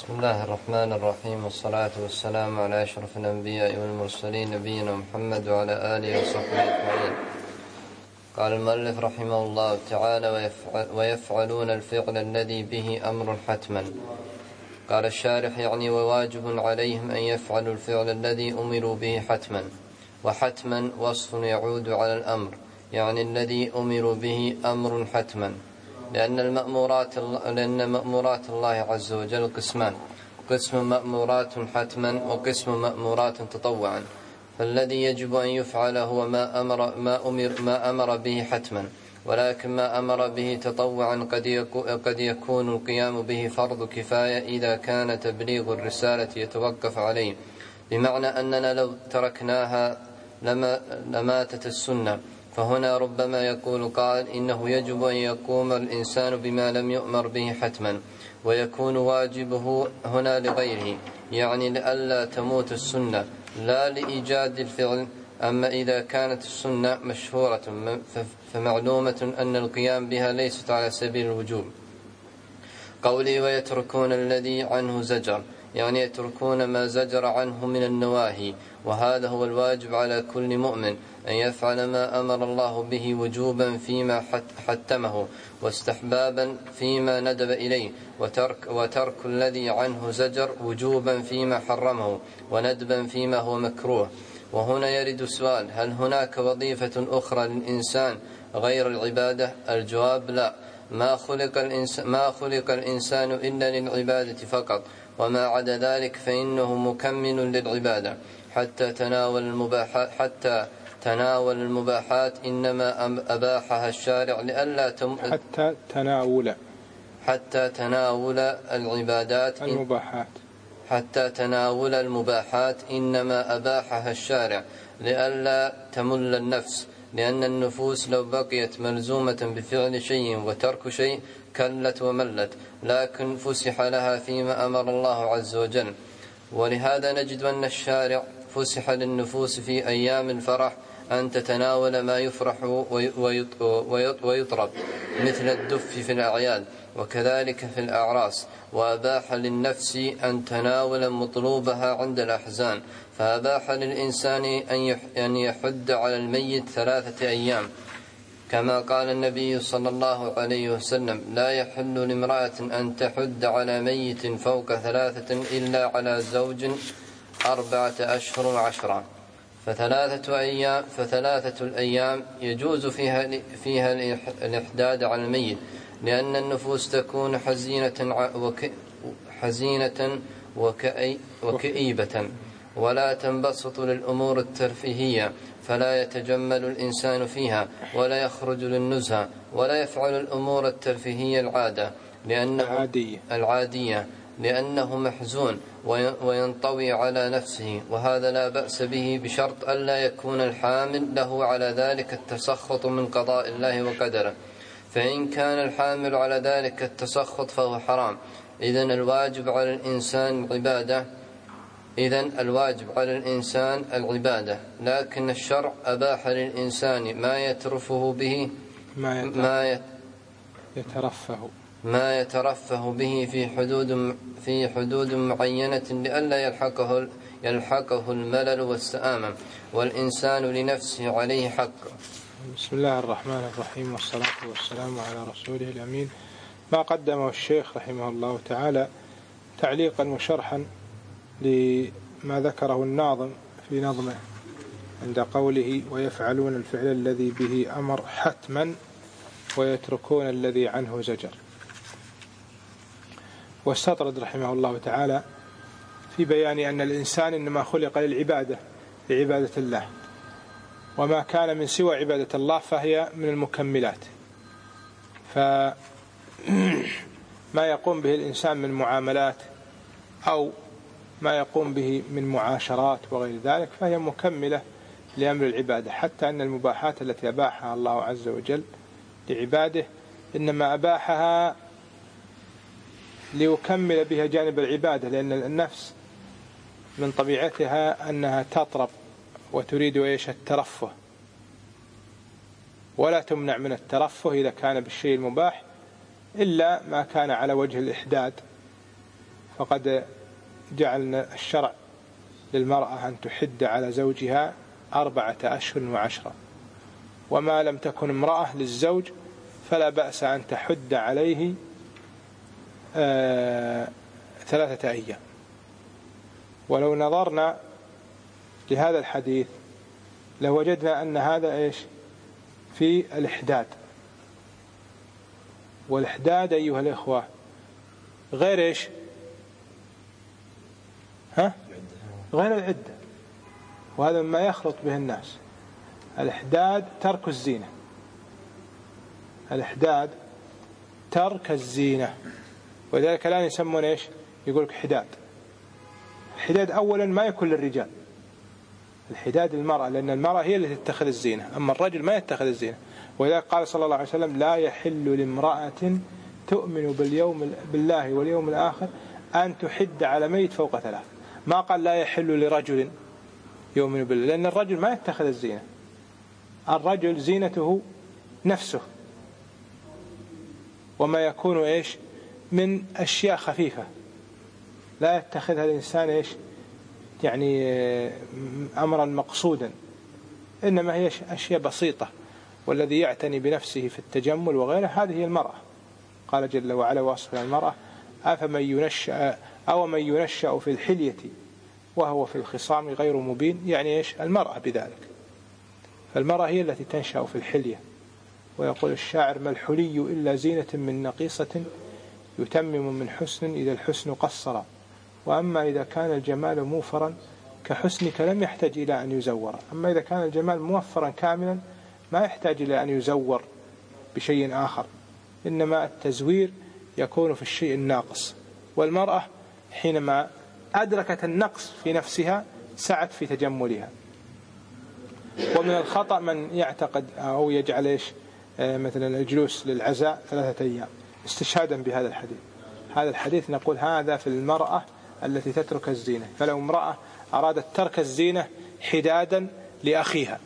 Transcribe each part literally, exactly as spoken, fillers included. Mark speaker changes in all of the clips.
Speaker 1: بسم الله الرحمن الرحيم، والصلاة والسلام على أشرف الأنبياء والمرسلين نبينا محمد وعلى آله وصحبه أجمعين. قال المؤلف رحمه الله تعالى: ويفعل ويفعلون الفعل الذي به أمر حتما. قال الشارح: يعني وواجب عليهم أن يفعلوا الفعل الذي أمروا به حتما. وحتما وصف يعود على الأمر، يعني الذي أمروا به أمر حتما، لأن المأمورات لأن مأمورات الله عز وجل قسمان: قسم مأمورات حتما وقسم مأمورات تطوعا. فالذي يجب أن يفعل هو ما أمر ما أمر ما أمر به حتما، ولكن ما أمر به تطوعا قد يكون القيام به فرض كفاية إذا كان تبليغ الرسالة يتوقف عليه، بمعنى أننا لو تركناها لما لماتت السنة. فهنا ربما يقول قائل: إنه يجب أن يقوم الإنسان بما لم يؤمر به حتما، ويكون واجبه هنا لغيره، يعني لئلا تموت السنة لا لإيجاد الفعل. أما إذا كانت السنة مشهورة فمعلومة أن القيام بها ليست على سبيل الوجوب. قولي ويتركون الذي عنه زجر، يعني يتركون ما زجر عنه من النواهي، وهذا هو الواجب على كل مؤمن، أن يفعل ما أمر الله به وجوبا فيما حتمه، واستحبابا فيما ندب إليه، وترك, وترك الذي عنه زجر وجوبا فيما حرمه، وندبا فيما هو مكروه. وهنا يرد السؤال: هل هناك وظيفة أخرى للإنسان غير العبادة؟ الجواب: لا، ما خلق الإنسان, ما خلق الإنسان إلا للعبادة فقط، وما عدا ذلك فإنه مكمل للعبادة. حتى تناول المباحات حتى تناول المباحات إنما أباحها الشارع لئلا تم
Speaker 2: حتى تناول
Speaker 1: حتى تناول العبادات
Speaker 2: المباحات
Speaker 1: حتى تناول المباحات إنما أباحها الشارع لئلا تمل النفس، لأن النفوس لو بقيت ملزومة بفعل شيء وترك شيء كلت وملت، لكن فسح لها فيما أمر الله عز وجل. ولهذا نجد أن الشارع فسح للنفوس في أيام الفرح أن تتناول ما يفرح ويطرب مثل الدف في الأعياد، وكذلك في الأعراس. وأباح للنفس أن تناول مطلوبها عند الأحزان، فأباح للإنسان أن يحد على الميت ثلاثة أيام، كما قال النبي صلى الله عليه وسلم: لا يحل لامرأة أن تحد على ميت فوق ثلاثة إلا على زوج أربعة أشهر وعشرة. فثلاثة أيام فثلاثة الأيام يجوز فيها فيها الإحداد على الميت، لأن النفوس تكون حزينة وك حزينة وكئي وكئيبة، ولا تنبسط للأمور الترفيهية، فلا يتجمل الإنسان فيها، ولا يخرج للنزهة، ولا يفعل الأمور الترفيهية العادة لأنه
Speaker 2: العادية,
Speaker 1: العادية لأنه محزون وينطوي على نفسه، وهذا لا بأس به بشرط ألا يكون الحامل له على ذلك التسخط من قضاء الله وقدره. فإن كان الحامل على ذلك التسخط فهو حرام. إذن الواجب على الإنسان العبادة إذن الواجب على الإنسان العبادة لكن الشرع أباح للإنسان ما يترفه به
Speaker 2: ما يترفه
Speaker 1: ما يترفه به في حدود في حدود معينة لئلا يلحقه يلحقه الملل والسآمة، والإنسان لنفسه عليه حق.
Speaker 2: بسم الله الرحمن الرحيم، والصلاة والسلام على رسوله الأمين. ما قدمه الشيخ رحمه الله تعالى تعليقا وشرحا لما ذكره الناظم في نظمه عند قوله: ويفعلون الفعل الذي به أمر حتما ويتركون الذي عنه زجر. واستطرد رحمه الله تعالى في بيان أن الإنسان إنما خلق للعبادة لعبادة الله، وما كان من سوى عبادة الله فهي من المكملات. فما يقوم به الإنسان من معاملات أو ما يقوم به من معاشرات وغير ذلك فهي مكملة لأمر العبادة، حتى أن المباحات التي أباحها الله عز وجل لعباده إنما أباحها ليكمل بها جانب العبادة، لأن النفس من طبيعتها أنها تطرب وتريد إيش الترفه، ولا تمنع من الترفه إذا كان بالشيء المباح إلا ما كان على وجه الإحداد فقد جعلنا الشرع للمرأة أن تحد على زوجها أربعة أشهر وعشرة، وما لم تكن امرأة للزوج فلا بأس أن تحد عليه آه ثلاثة أيام. ولو نظرنا لهذا الحديث لوجدنا أن هذا إيش في الإحداد، والإحداد أيها الإخوة غير إيش ها غير العدة، وهذا ما يخلط به الناس. الإحداد ترك الزينة، الإحداد ترك الزينة، ولذلك الآن يسمون إيش يقولك حداد. الحداد أولا ما يكون للرجال، الحداد للمرأة، لأن المرأة هي التي تتخذ الزينة، أما الرجل ما يتخذ الزينة. ولذلك قال صلى الله عليه وسلم لا يحل لامرأة تؤمن باليوم بالله واليوم الآخر أن تحد على ميت فوق ثلاث. ما قال لا يحل لرجل يؤمن بالله، لأن الرجل ما يتخذ الزينة، الرجل زينته نفسه وما يكون إيش من أشياء خفيفة لا يتخذها الإنسان إيش يعني أمرا مقصودا، إنما هي أشياء بسيطة. والذي يعتني بنفسه في التجمل وغيره هذه هي المرأة. قال جل وعلا وصف المرأة أفمن ينشأ أو من ينشأ في الحلية وهو في الخصام غير مبين، يعني إيش المرأة بذلك. فالمرأة هي التي تنشأ في الحلية. ويقول الشاعر ما الحلي إلا زينة من نقيصة يتمم من حسن إذا الحسن قصر، وأما إذا كان الجمال موفرا كحسنك لم يحتاج إلى أن يزور. أما إذا كان الجمال موفرا كاملا ما يحتاج إلى أن يزور بشيء آخر، إنما التزوير يكون في الشيء الناقص. والمرأة حينما أدركت النقص في نفسها سعت في تجملها. ومن الخطأ من يعتقد أو يجعل إيش مثلا الجلوس للعزاء ثلاثة أيام استشهادا بهذا الحديث. هذا الحديث نقول هذا في المرأة التي تترك الزينة. فلو امرأة أرادت ترك الزينة حدادا لأخيها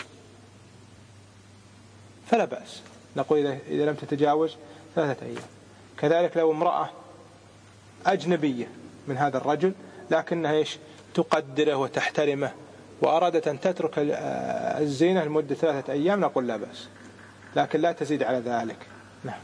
Speaker 2: فلا بأس، نقول إذا لم تتجاوز ثلاثة أيام. كذلك لو امرأة أجنبية من هذا الرجل لكنها إيش تقدره وتحترمه وأرادت أن تترك الزينة لمدة ثلاثة أيام نقول لا بأس، لكن لا تزيد على ذلك. نعم.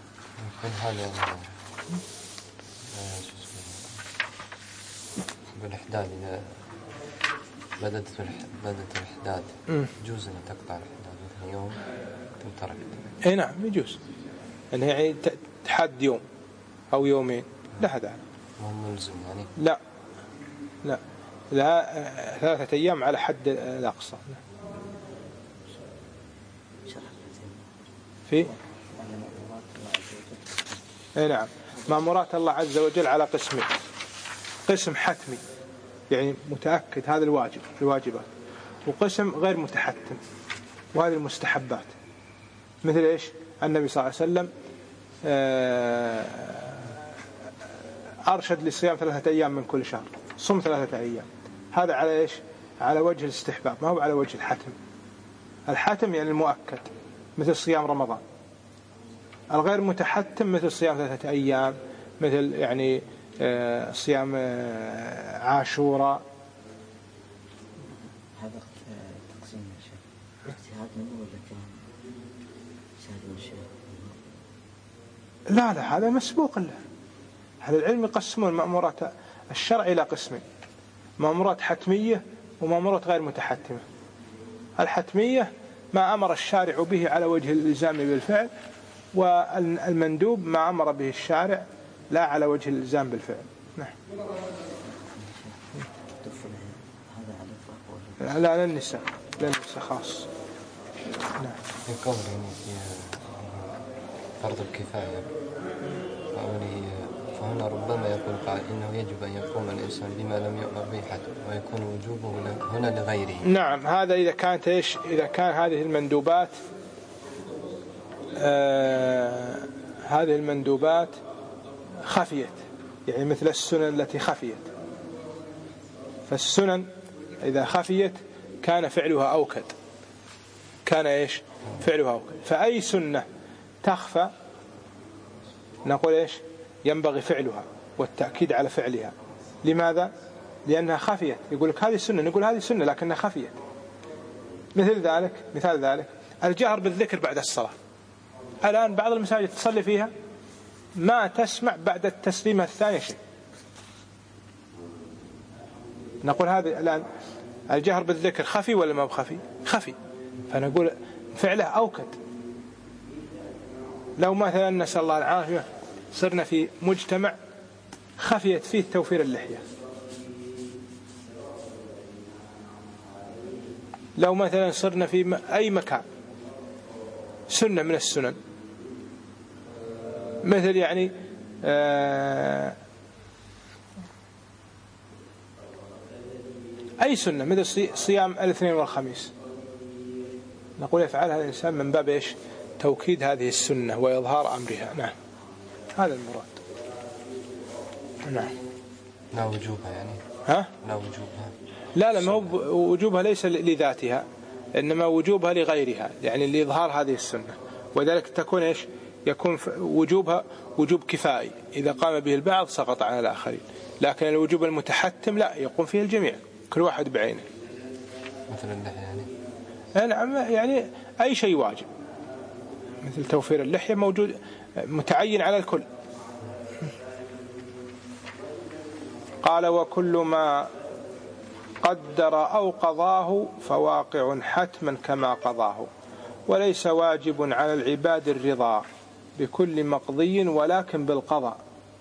Speaker 1: بالإحداد إذا بدأت بدأت الإحداد يجوز أن تقطع الإحداد مثل يوم ثم تركت.
Speaker 2: إيه نعم يجوز أن يعني تحد يوم أو يومين لا هذا
Speaker 1: مو ملزم يعني.
Speaker 2: لا لا لا ثلاثة أيام على حد الأقصى. في إيه نعم مأمورات الله عز وجل على قسمين: قسم حتمي يعني متأكد هذا الواجب الواجبات، وقسم غير متحتم وهذه المستحبات. مثل إيش النبي صلى الله عليه وسلم أرشد للصيام ثلاثة أيام من كل شهر، صم ثلاثة أيام. هذا على إيش على وجه الاستحباب ما هو على وجه الحتم. الحتم يعني المؤكد مثل صيام رمضان، الغير متحتم مثل صيام ثلاثة أيام، مثل يعني صيام عاشوراء.
Speaker 3: هذا تقسيم يا شيخ اجتهاد منه ولا كان اجتهاد من الشيخ؟
Speaker 2: لا لا هذا مسبوق له. أهل العلم يقسمون المأمورات الشرع إلى قسمين: مأمورات حتمية ومأمورات غير متحتمة. الحتمية ما أمر الشارع به على وجه الإلزام بالفعل، والمندوب ما أمر به الشارع لا على وجه الإلزام بالفعل. نعم. لا للنساء للنساء خاص. نعم.
Speaker 1: في قول في فرض الكفاية فهنا ربما يقول قائل إنه يجب أن يقوم الإنسان بما لم يؤمر به حد ويكون وجوبه هنا لغيره.
Speaker 2: نعم هذا إذا كانت إيش إذا كان هذه المندوبات آه هذه المندوبات خفيت، يعني مثل السنن التي خفيت. فالسنن إذا خفيت كان فعلها أوكد، كان إيش فعلها أوكد. فأي سنة تخفى نقول إيش ينبغي فعلها، والتأكيد على فعلها. لماذا؟ لأنها خفيت. يقول لك هذه السنة، نقول هذه السنة لكنها خفيت. مثل ذلك مثال ذلك الجهر بالذكر بعد الصلاة. الآن بعض المساجد تصلي فيها ما تسمع بعد التسليمة الثانية شيء. نقول هذا الآن الجهر بالذكر خفي ولا ما بخفي؟ خفي. فنقول فعله أوكد. لو مثلا نسأل الله العافية صرنا في مجتمع خفيت فيه توفير اللحية، لو مثلا صرنا في أي مكان سنة من السنن، مثل يعني آه أي سنة مثل صيام الاثنين والخميس، نقول يفعلها الإنسان من باب إيش؟ توكيد هذه السنة وإظهار أمرها. نعم هذا المراد. نعم
Speaker 1: لا وجوبها يعني.
Speaker 2: ها؟
Speaker 1: لا وجوبها.
Speaker 2: لا لا، ما هو وجوبها ليس لذاتها، إنما وجوبها لغيرها، يعني لإظهار هذه السنة. وذلك تكون إيش؟ يكون وجوبها وجوب كفائي، إذا قام به البعض سقط على الآخرين. لكن الوجوب المتحتم لا، يقوم فيه الجميع كل واحد بعينه.
Speaker 1: مثل اللحية يعني.
Speaker 2: نعم يعني أي شيء واجب مثل توفير اللحية موجود متعين على الكل. قال وكل ما قدر أو قضاه فواقع حتما كما قضاه، وليس واجب على العباد الرضا بكل مقضي ولكن بالقضاء،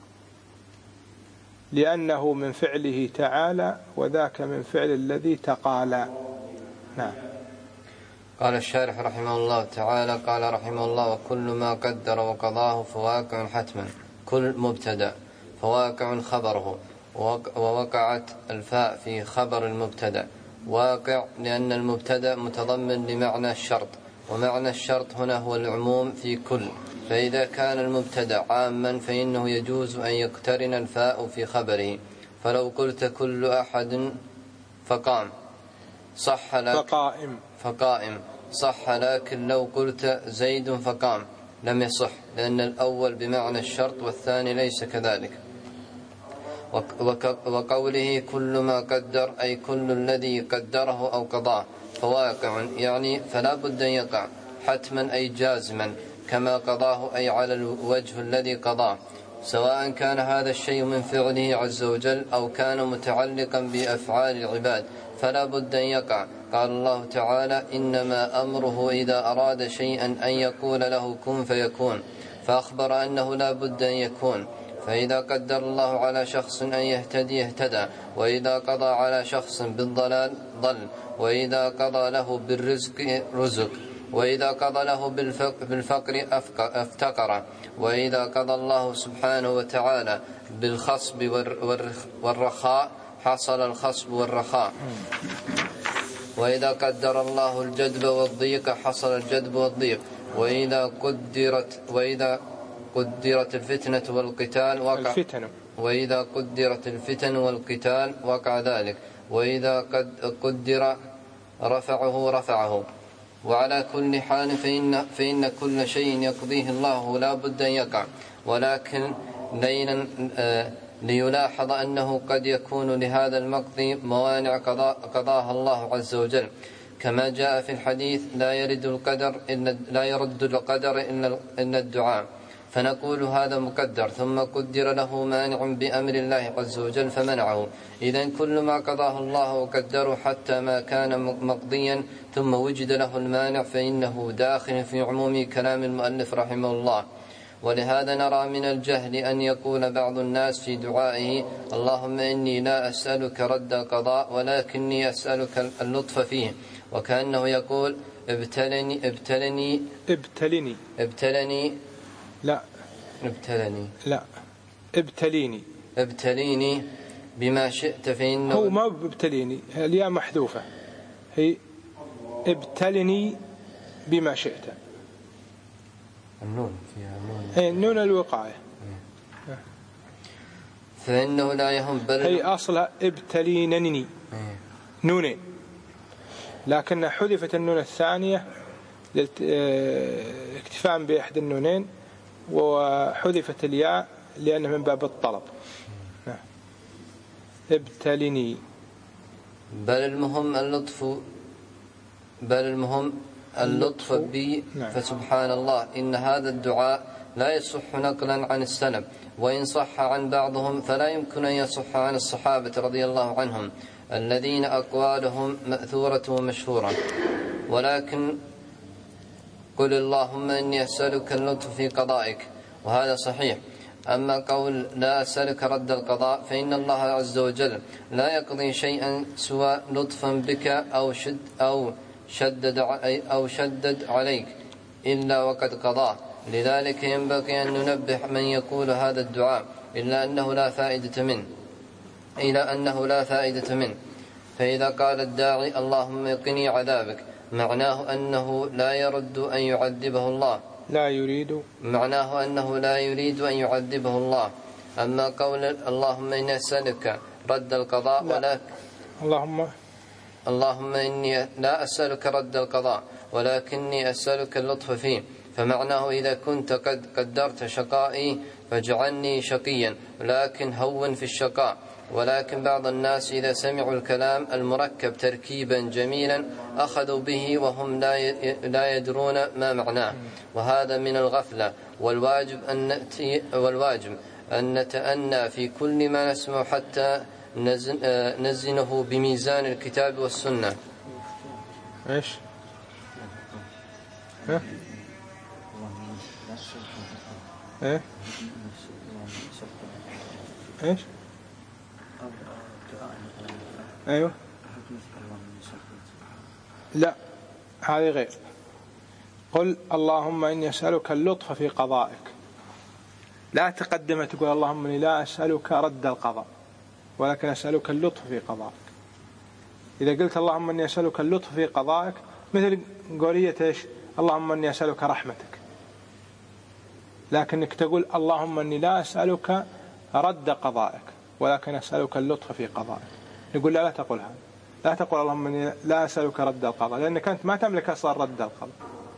Speaker 2: لأنه من فعله تعالى وذاك من فعل الذي تقالى. نعم.
Speaker 1: قال الشارح رحمه الله تعالى قال رحمه الله وكل ما قدر وقضاه فواقع حتما. كل مبتدأ فواقع خبره، ووقعت الفاء في خبر المبتدأ. واقع لأن المبتدأ متضمن لمعنى الشرط، ومعنى الشرط هنا هو العموم في كل، فإذا كان المبتدأ عاما فإنه يجوز أن يقترن الفاء في خبره. فلو قلت كل أحد فقام صح لك
Speaker 2: فقائم
Speaker 1: فقائم صح، لكن لو قلت زيد فقام لم يصح، لأن الأول بمعنى الشرط والثاني ليس كذلك. وقوله كل ما قدر أي كل الذي قدره أو قضاه فواقع، يعني فلا بد أن يقع حتما أي جازما، كما قضاه أي على الوجه الذي قضاه، سواء كان هذا الشيء من فعله عز وجل أو كان متعلقا بأفعال العباد فلا بد أن يقع. قال الله تعالى إنما أمره إذا أراد شيئا أن يقول له كن فيكون، فأخبر أنه لا بد أن يكون. فإذا قدر الله على شخص أن يهتدي اهتدى، وإذا قضى على شخص بالضلال ضل، وإذا قضى له بالرزق رزق، وإذا قضى له بالفقر افتقر، وإذا قضى الله سبحانه وتعالى بالخصب والرخاء حصل الخصب والرخاء، وإذا قدر الله الجدب والضيق حصل الجدب والضيق، وإذا قدرت وإذا قدرت الفتنة والقتال وقع
Speaker 2: الفتن
Speaker 1: وإذا قدرت الفتن والقتال وقع ذلك، وإذا قد قدر رفعه رفعه. وعلى كل حال فإن, فإن كل شيء يقضيه الله لا بد أن يقع، ولكن ليلا آه ليلاحظ أنه قد يكون لهذا المقضي موانع قضاها الله عز وجل، كما جاء في الحديث لا يرد القدر إلا لا يرد القدر إلا الدعاء، فنقول هذا مقدر ثم قدر له مانع بأمر الله عز وجل فمنعه. إذن كل ما قضاه الله وقدره حتى ما كان مقضيا ثم وجد له المانع فإنه داخل في عموم كلام المؤلف رحمه الله. ولهذا نرى من الجهل أن يقول بعض الناس في دعائه اللهم إني لا أسألك رد القضاء ولكني أسألك اللطف فيه، وكأنه يقول ابتلني ابتلني
Speaker 2: ابتلني
Speaker 1: ابتلني
Speaker 2: لا
Speaker 1: ابتلني
Speaker 2: لا ابتليني
Speaker 1: ابتليني بما شئت، فإنه
Speaker 2: هو ما ابتليني، الياء محذوفة، هي ابتلني بما شئت.
Speaker 1: النون فيها نون
Speaker 2: هي النون الوقاية،
Speaker 1: فإنه لا يهم بل
Speaker 2: هي أصلها ابتلينني نونين، لكن حذفت النون الثانية اكتفاء بإحدى النونين، وحذفت الياء لأنه من باب الطلب. ابتلني.
Speaker 1: بل المهم اللطف بل المهم اللطف بي. نعم. فسبحان الله إن هذا الدعاء لا يصح نقلا عن السلف، وإن صح عن بعضهم فلا يمكن أن يصح عن الصحابة رضي الله عنهم الذين أقوالهم مأثورة ومشهورة. ولكن قل اللهم إني أسألك اللطف في قضائك، وهذا صحيح. أما قول لا أسألك رد القضاء فإن الله عز وجل لا يقضي شيئا سوى لطفا بك أو شد أو شدد أو شدد عليك إلا وقد قضاه. لذلك ينبغي أن ننبه من يقول هذا الدعاء إلا أنه لا فائدة منه إلى أنه لا فائدة منه. فإذا قال الداعي اللهم قني عذابك معناه أنه لا يرد أن يعذبه الله،
Speaker 2: لا يريد
Speaker 1: معناه أنه لا يريد أن يعذبه الله. أما قول اللهم إني أسألك رد القضاء ولكن
Speaker 2: اللهم
Speaker 1: اللهم إني لا أسألك رد القضاء ولكني أسألك اللطف فيه، فمعناه إذا كنت قد قدرت شقائي فاجعلني شقيا لكن هون في الشقاء. ولكن بعض الناس إذا سمعوا الكلام المركب تركيبا جميلا أخذوا به وهم لا يدرون ما معناه، وهذا من الغفلة. والواجب أن نأتي والواجب أن نتأنى في كل ما نسمع حتى نزنه بميزان الكتاب والسنة.
Speaker 2: إيش؟ ها؟ إيه؟ إيش؟ أيوه. لا، هذه غير. قل اللهم إني أسألك اللطف في قضائك، لا تقدم تقول اللهم إني لا أسألك رد القضاء ولكن أسألك اللطف في قضائك. إذا قلت اللهم إني أسألك اللطف في قضائك مثل قولية إيش؟ اللهم إني أسألك رحمتك، لكنك تقول اللهم إني لا أسألك رد قضائك ولكن أسألك اللطف في قضائك. نقول لا لا تقول هذا، لا تقول اللهم إني لا أسألك رد القضاء لأنك أنت ما تملك أصلا رد القضاء،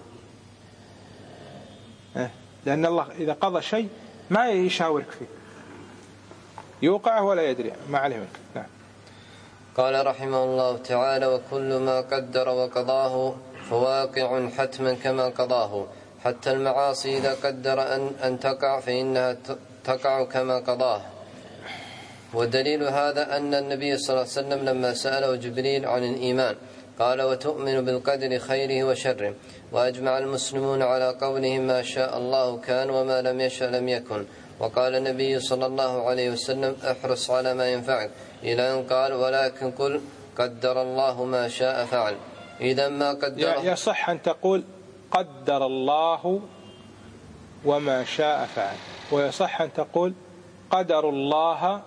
Speaker 2: لأن الله إذا قضى شيء ما يشاورك فيه، يوقعه ولا يدري ما عليه منك. نعم.
Speaker 1: قال رحمه الله تعالى وكل ما قدر وقضاه فواقع حتما كما قضاه، حتى المعاصي إذا قدر أن, أن تقع فإنها تقع كما قضاه. ودليل هذا أن النبي صلى الله عليه وسلم لما سأله جبريل عن الإيمان قال وتؤمن بالقدر خيره وشره، وأجمع المسلمون على قولهم ما شاء الله كان وما لم يشأ لم يكن. وقال النبي صلى الله عليه وسلم احرص على ما ينفعك إلى أن قال ولكن قل قدر الله ما شاء فعل. إذا ما قدر
Speaker 2: يصح أن تقول قدر الله وما شاء فعل، ويصح أن تقول قدر الله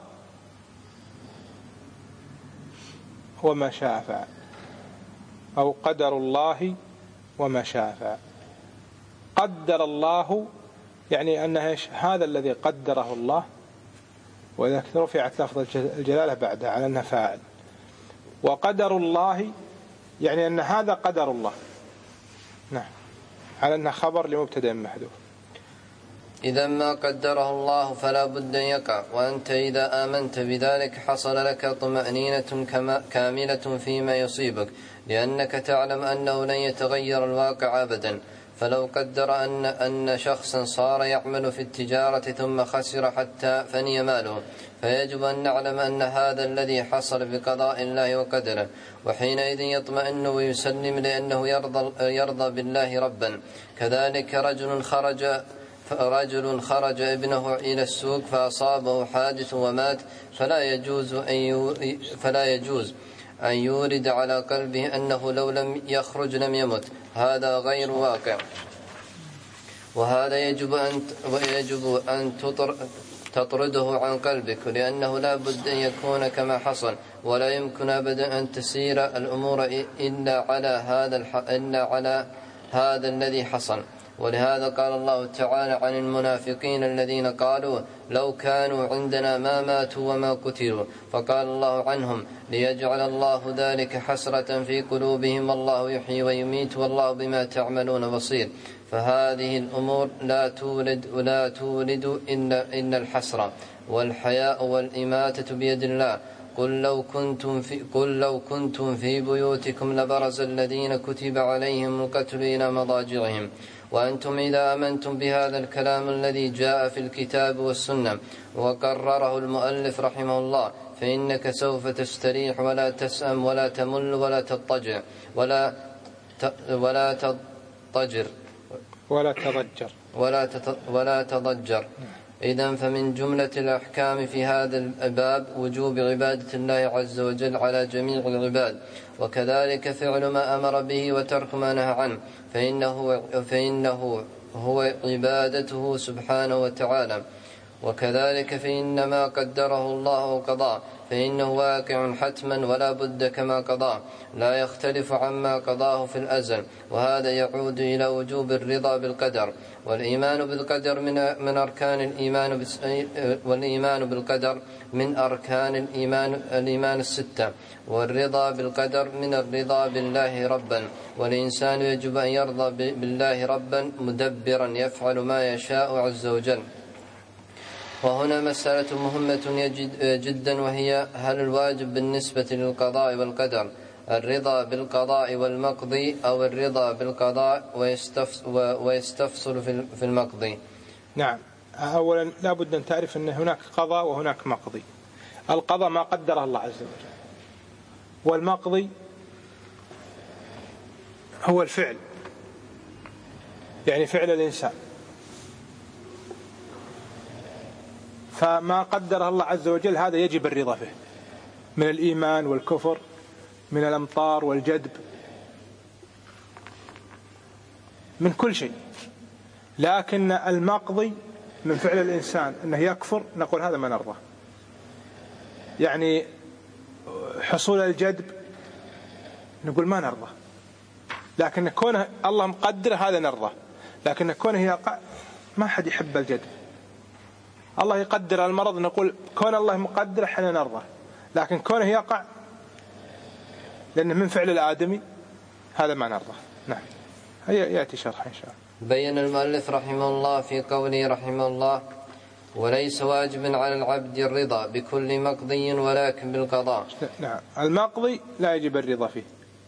Speaker 2: وما شاء فعل، أو قدر الله وما شاء فعل. قدر الله يعني أنه هذا الذي قدره الله، وإذا رفعت لفظ الجلالة بعدها على أنها فاعل. وقدر الله يعني أن هذا قدر الله، نعم، على أنها خبر لمبتدأ محذوف.
Speaker 1: إذا ما قدره الله فلا بد أن يقع، وأنت إذا آمنت بذلك حصل لك طمأنينة كاملة فيما يصيبك، لأنك تعلم أنه لن يتغير الواقع أبدا. فلو قدر أن, أن شخصا صار يعمل في التجارة ثم خسر حتى فني ماله، فيجب أن نعلم أن هذا الذي حصل بقضاء الله وقدره، وحينئذ يطمئن ويسلم لأنه يرضى, يرضى بالله ربا. كذلك رجل خرج رجل خرج ابنه إلى السوق فأصابه حادث ومات، فلا يجوز أن فلا يجوز أن يورد على قلبه أنه لو لم يخرج لم يمت، هذا غير واقع. وهذا يجب أن ويجب أن تطرده عن قلبك، لأنه لا بد أن يكون كما حصل، ولا يمكن أبدا أن تسير الأمور إلا على هذا إلا على هذا الذي حصل. ولهذا قال الله تعالى عن المنافقين الذين قالوا لو كانوا عندنا ما ماتوا وما قتلوا، فقال الله عنهم ليجعل الله ذلك حسرة في قلوبهم والله يحيي ويميت والله بما تعملون بصير. فهذه الأمور لا تولد ولا تولد إلا, إلا الحسرة، والحياء والإماتة بيد الله، قل لو كنتم في, قل لو كنتم في بيوتكم لبرز الذين كتب عليهم القتل إلى مضاجعهم وأنتم إذا آمنتم بهذا الكلام الذي جاء في الكتاب والسنة وقرره المؤلف رحمه الله فإنك سوف تستريح ولا تسأم ولا تمل ولا تضطجع ولا ولا تضطجر
Speaker 2: ولا تضجر
Speaker 1: ولا ولا تضجر. إذن فمن جملة الأحكام في هذا الباب وجوب عبادة الله عز وجل على جميع العباد، وكذلك فعل ما أمر به وترك ما نهى عنه، فإنه, فإنه هو عبادته سبحانه وتعالى. وكذلك فإن ما قدره الله وقضاه فإنه واقع حتما ولا بد كما قضاه، لا يختلف عما قضاه في الأزل، وهذا يعود إلى وجوب الرضا بالقدر. والإيمان بالقدر من من أركان الإيمان والإيمان بالقدر من أركان الإيمان الإيمان الستة، والرضا بالقدر من الرضا بالله ربا، والإنسان يجب أن يرضى بالله ربا مدبرا يفعل ما يشاء عز وجل. وهنا مسألة مهمة جدا، وهي هل الواجب بالنسبة للقضاء والقدر الرضا بالقضاء والمقضي أو الرضا بالقضاء ويستفصل في المقضي؟
Speaker 2: نعم، أولا لا بد أن تعرف أن هناك قضاء وهناك مقضي. القضاء ما قدره الله عز وجل، والمقضي هو الفعل، يعني فعل الإنسان. فما قدره الله عز وجل هذا يجب الرضا فيه من الإيمان والكفر، من الأمطار والجدب، من كل شيء. لكن المقضي من فعل الإنسان أنه يكفر، نقول هذا ما نرضى. يعني حصول الجدب نقول ما نرضى، لكن كونه الله مقدر هذا نرضى. لكن كونه يقع ما حد يحب الجدب. الله يقدر المرض نقول كون الله مقدر احنا نرضى، لكن كونه يقع لأنه من فعل الآدمي هذا ما نرضى. نعم، هيا يأتي شرح إن شاء الله.
Speaker 1: بين المؤلف رحمه الله في قوله رحمه الله: وليس واجبا على العبد الرضا بكل مقضي ولكن بالقضاء.
Speaker 2: نعم، المقضي لا يجب الرضا فيه.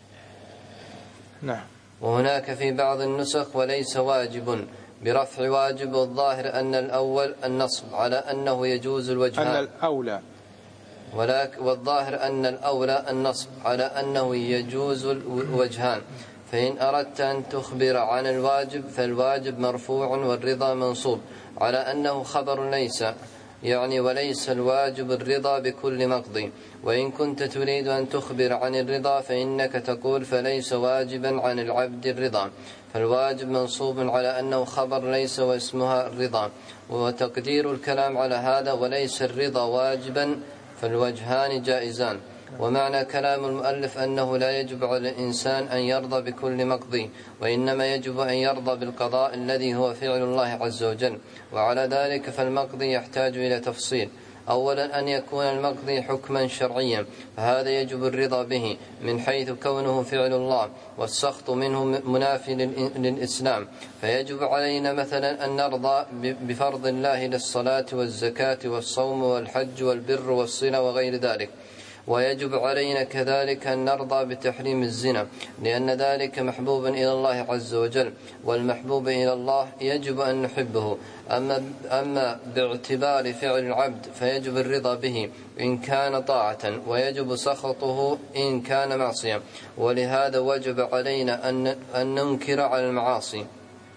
Speaker 2: نعم.
Speaker 1: وهناك في بعض النسخ وليس واجب برفع واجب، والظاهر أن الأول النصب على أنه يجوز الوجهان.
Speaker 2: أن الأولى
Speaker 1: ولكن والظاهر أن الأولى النصب على أنه يجوز الوجهان. فإن أردت أن تخبر عن الواجب فالواجب مرفوع والرضا منصوب على أنه خبر ليس، يعني وليس الواجب الرضا بكل مقضي. وإن كنت تريد أن تخبر عن الرضا فإنك تقول فليس واجبا عن العبد الرضا، فالواجب منصوب على أنه خبر ليس واسمها الرضا. وتقدير الكلام على هذا وليس الرضا واجبا فالوجهان جائزان. ومعنى كلام المؤلف أنه لا يجب على الإنسان أن يرضى بكل مقضي، وإنما يجب أن يرضى بالقضاء الذي هو فعل الله عز وجل. وعلى ذلك فالمقضي يحتاج إلى تفصيل. أولا أن يكون المقضي حكما شرعيا، فهذا يجب الرضا به من حيث كونه فعل الله، والسخط منه منافي للإسلام. فيجب علينا مثلا أن نرضى بفرض الله للصلاة والزكاة والصوم والحج والبر والصلة وغير ذلك. ويجب علينا كذلك أن نرضى بتحريم الزنا، لأن ذلك محبوب إلى الله عز وجل، والمحبوب إلى الله يجب أن نحبه. أما, أما باعتبار فعل العبد فيجب الرضا به إن كان طاعة، ويجب سخطه إن كان معصية. ولهذا وجب علينا أن ننكر على المعاصي.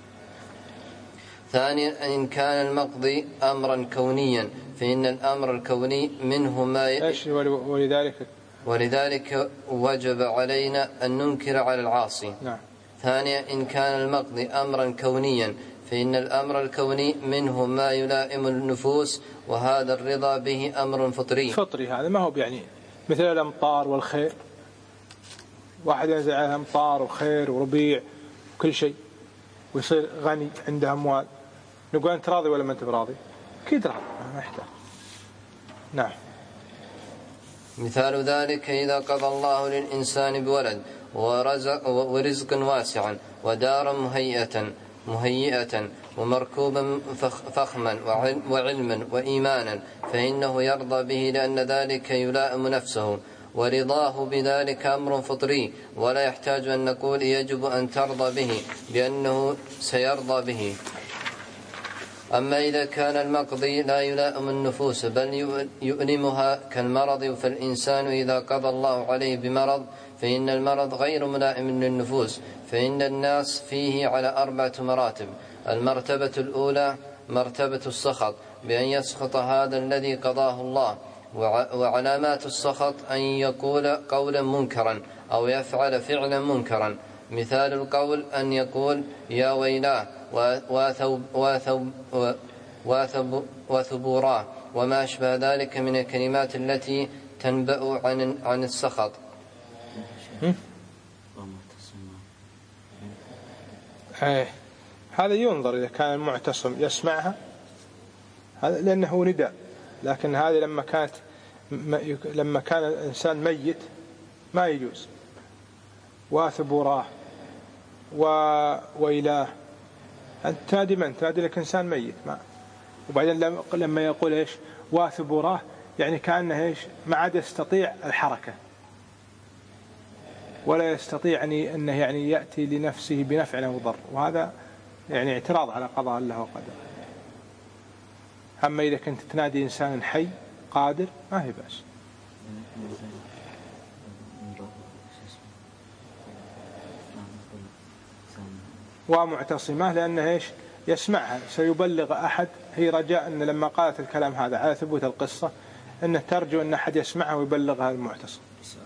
Speaker 1: ثانيا إن كان المقضي أمرا كونيا فإن الأمر الكوني منه ما ي...
Speaker 2: ولذلك
Speaker 1: ولذلك وجب علينا أن ننكر على العاصي.
Speaker 2: نعم.
Speaker 1: ثانيا إن كان المقضي أمرا كونيا فإن الأمر الكوني منه ما يلائم النفوس، وهذا الرضا به أمر فطري.
Speaker 2: فطري هذا ما هو يعني مثل الأمطار والخير، واحد ينزل عليه أمطار وخير وربيع وكل شيء ويصير غني عنده أموال، نقول أنت راضي ولا ما أنت راضي؟ أكيد راضي، ما يحتاج. نعم.
Speaker 1: مثال ذلك إذا قضى الله للإنسان بولد ورزق ورزقا واسعا ودارا مهيئة مهيئة ومركوبا فخما وعلما وإيمانا، فإنه يرضى به لأن ذلك يلائم نفسه، ورضاه بذلك أمر فطري ولا يحتاج أن نقول يجب أن ترضى به لأنه سيرضى به. أما إذا كان المقضي لا يلائم النفوس بل يؤلمها كالمرض، فالإنسان إذا قضى الله عليه بمرض فإن المرض غير ملائم للنفوس، فإن الناس فيه على أربعة مراتب. المرتبة الأولى مرتبة السخط بأن يسخط هذا الذي قضاه الله، وعلامات السخط أن يقول قولا منكرا أو يفعل فعلا منكرا. مثال القول أن يقول يا ويلاه وثب وثب وثب وثبوراه وما أشبه ذلك من الكلمات التي تنبأ عن عن السخط.
Speaker 2: ايه هذا ينظر إذا كان المعتصم يسمعها، هذا لأنه نداء، لكن هذه لما كانت لما كان الإنسان ميت ما يجوز. واثبوراه وويلاه، أنت تنادي من؟ تنادي لك إنسان ميت ما. وبعدين لما يقول إيش واثبوراه يعني كأنه إيش ما عاد يستطيع الحركة ولا يستطيع أنه يعني يأتي لنفسه بنفع أو ضر، وهذا يعني اعتراض على قضاء الله وقدره. أما إذا كنت تنادي إنسان حي قادر ما هي بأس. ومعتصمة لأنه إيش يسمعها سيبلغ أحد، هي رجاء أن لما قالت الكلام هذا على ثبوت القصة أنه ترجو أن أحد يسمعها ويبلغها المعتصم.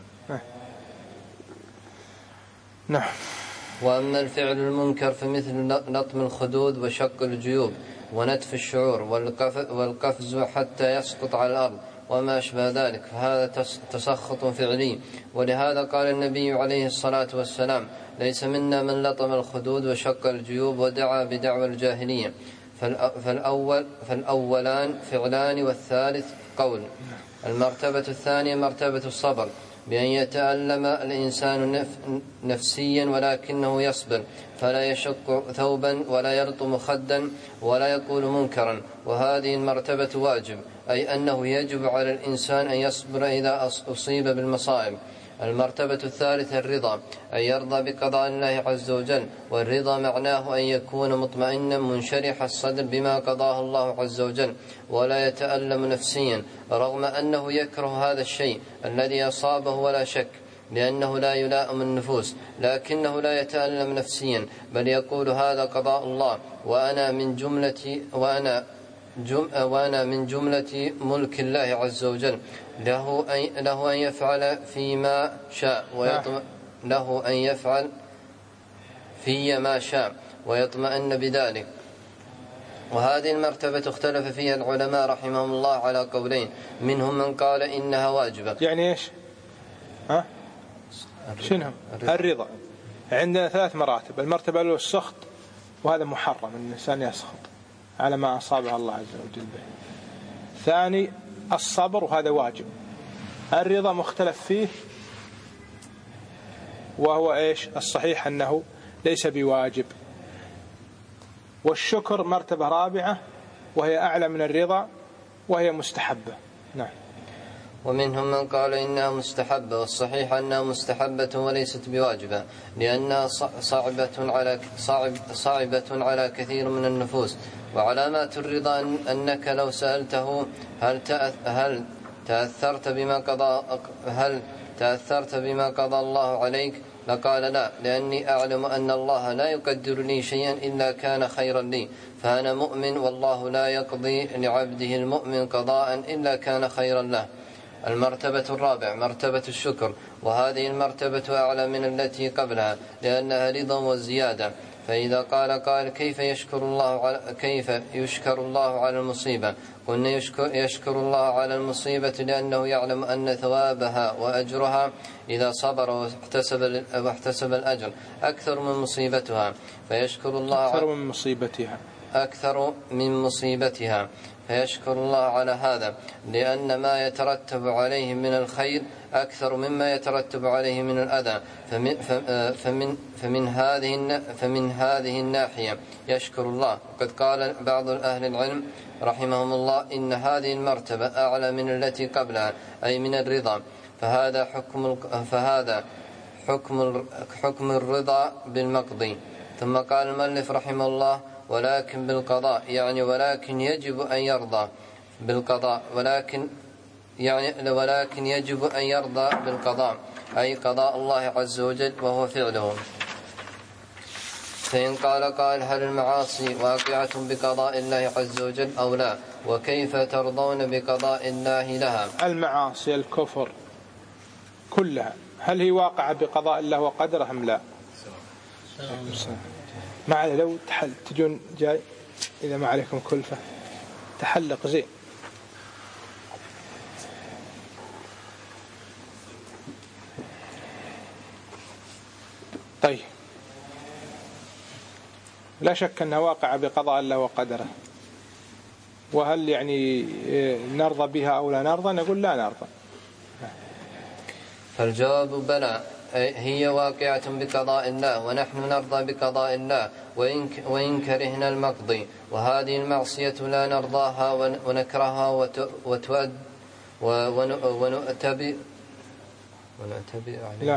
Speaker 2: نعم.
Speaker 1: وأما الفعل المنكر فمثل لطم الخدود وشق الجيوب ونتف الشعور والقفز حتى يسقط على الأرض وما أشبه ذلك، فهذا تسخط فعلي. ولهذا قال النبي عليه الصلاة والسلام ليس منا من لطم الخدود وشق الجيوب ودعا بدعوى الجاهلية. فالأول فالأولان فعلان والثالث قول. المرتبة الثانية مرتبة الصبر بأن يتألم الإنسان نفسيا ولكنه يصبر، فلا يشق ثوبا ولا يلطم خدا ولا يقول منكرا، وهذه المرتبة واجب، أي أنه يجب على الإنسان أن يصبر إذا أصيب بالمصائب. المرتبة الثالثة الرضا، أن يرضى بقضاء الله عز وجل، والرضا معناه أن يكون مطمئنا منشرح الصدر بما قضاه الله عز وجل ولا يتألم نفسيا رغم أنه يكره هذا الشيء الذي أصابه ولا شك، لأنه لا يلائم النفوس، لكنه لا يتألم نفسيا بل يقول هذا قضاء الله وأنا من جملة وأنا جم وأنا من جملة ملك الله عز وجل، له أن له أن يفعل فيما شاء ويطمئن له أن يفعل في ما شاء ويطمئن بذلك. وهذه المرتبة اختلف فيها العلماء رحمهم الله على قولين، منهم من قال إنها واجبة.
Speaker 2: يعني إيش؟ ها؟ شنو؟ الرضا عندنا ثلاث مراتب. المرتبة الأولى السخط، وهذا محرم أن الإنسان يسخط على ما أصابه الله عز وجل به. ثاني الصبر، وهذا واجب. الرضا مختلف فيه، وهو إيش؟ الصحيح أنه ليس بواجب. والشكر مرتبة رابعة وهي أعلى من الرضا وهي مستحبة. نعم.
Speaker 1: ومنهم من قال إنها مستحبة، والصحيح أنها مستحبة وليست بواجبة، لأنها صعبة على صعب صعبة على كثير من النفوس. وعلامات الرضا أنك لو سألته هل هل تأثرت بما قضى هل تأثرت بما قضى الله عليك لقال لا، لأني أعلم أن الله لا يقدر لي شيئا إلا كان خيرا لي، فأنا مؤمن والله لا يقضي لعبده المؤمن قضاء إلا كان خيرا له. المرتبة الرابعة مرتبة الشكر، وهذه المرتبة أعلى من التي قبلها لأنها رضا وزيادة. فإذا قال قال كيف يشكر الله على كيف يشكر الله على المصيبة؟ قلنا يشكر, يشكر الله على المصيبة لأنه يعلم أن ثوابها وأجرها إذا صبر واحتسب واحتسب الأجر أكثر من مصيبتها، فيشكر الله
Speaker 2: أكثر من مصيبتها
Speaker 1: أكثر من مصيبتها فيشكر الله على هذا، لأن ما يترتب عليه من الخير أكثر مما يترتب عليه من الأذى. فمن, فمن, فمن, هذه, فمن هذه الناحية يشكر الله. وقد قال بعض أهل العلم رحمهم الله إن هذه المرتبة أعلى من التي قبلها، أي من الرضا. فهذا حكم فهذا حكم حكم الرضا بالمقضي. ثم قال المؤلف رحمه الله ولكن بالقضاء، يعني ولكن يجب أن يرضى بالقضاء، ولكن يعني ولكن يجب أن يرضى بالقضاء، أي قضاء الله عز وجل وهو فعله. فإن قال قائل هل المعاصي واقعة بقضاء الله عز وجل أو لا؟ وكيف ترضون بقضاء الله لها؟
Speaker 2: المعاصي الكفر كلها هل هي واقعة بقضاء الله وقدره أم لا؟ معنا لو تحل تجون جاي إذا ما عليكم كلفة تحلق زين. طيب لا شك أنها واقعة بقضاء الله وقدره. وهل يعني نرضى بها أو لا نرضى؟ نقول لا نرضى.
Speaker 1: فالجواب بلى، هي واقعة بقضاء الله ونحن نرضى بقضاء الله وإن كرهنا المقضي. وهذه المعصية لا نرضاها ونكرهها وتؤد ونؤتبئ
Speaker 2: لا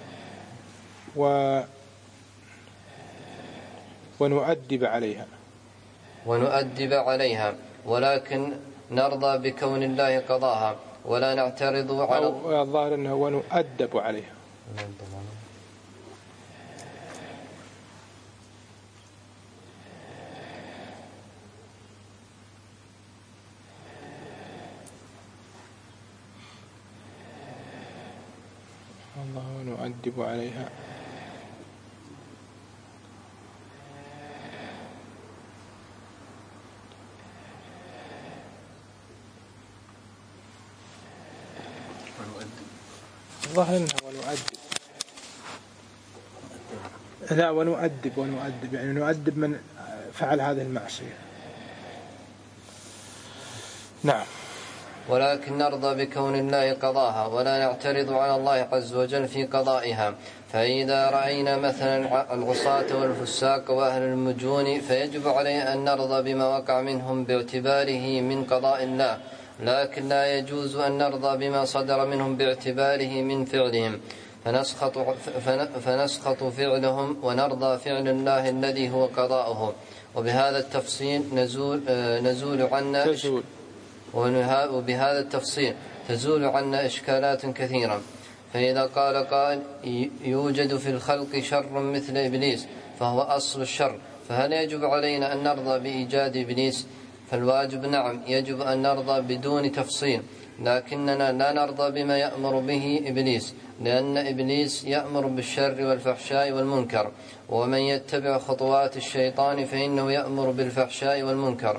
Speaker 2: و ونؤدب عليها
Speaker 1: ونؤدب عليها ولكن نرضى بكون الله قضاها ولا نعترض على
Speaker 2: الظاهر أنه ونؤدب عليها. الله ونؤدب عليها. الظاهر أنه ونؤدب لا ونؤدب ونؤدب يعني نؤدب من فعل هذه المعصية. نعم.
Speaker 1: ولكن نرضى بكون الله قضاها ولا نعترض على الله عز وجل في قضائها. فإذا رأينا مثلا العصاة والفساق وأهل المجون فيجب علينا أن نرضى بما وقع منهم باعتباره من قضاء الله، لكن لا يجوز أن نرضى بما صدر منهم باعتباره من فعلهم، فنسخط, فنسخط فعلهم ونرضى فعل الله الذي هو قضاؤه. وبهذا التفصيل نزول, نزول عنا
Speaker 2: تزول
Speaker 1: وبهذا التفصيل تزول عنا إشكالات كثيرة. فإذا قال قائل يوجد في الخلق شر مثل إبليس فهو أصل الشر، فهل يجب علينا أن نرضى بإيجاد إبليس؟ فالواجب نعم يجب أن نرضى بدون تفصيل، لكننا لا نرضى بما يأمر به إبليس، لأن إبليس يأمر بالشر والفحشاء والمنكر، ومن يتبع خطوات الشيطان فإنه يأمر بالفحشاء والمنكر.